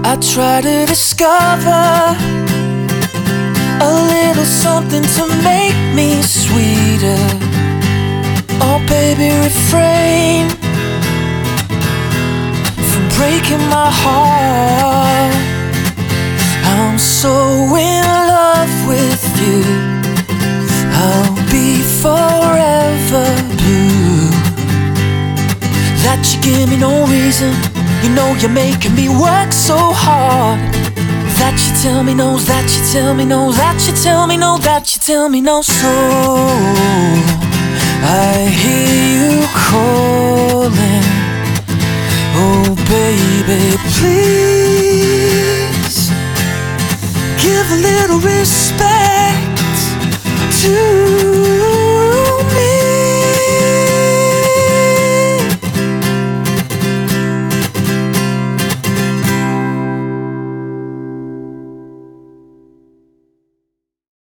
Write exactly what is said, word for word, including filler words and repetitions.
I try to discover a little something to make me sweeter. Oh baby, refrain from breaking my heart. I'm so in love with you, I'll be forever blue. That you give me no reason, you know you're making me work so hard. That you tell me no, that you tell me no, that you tell me no, that you tell me no. So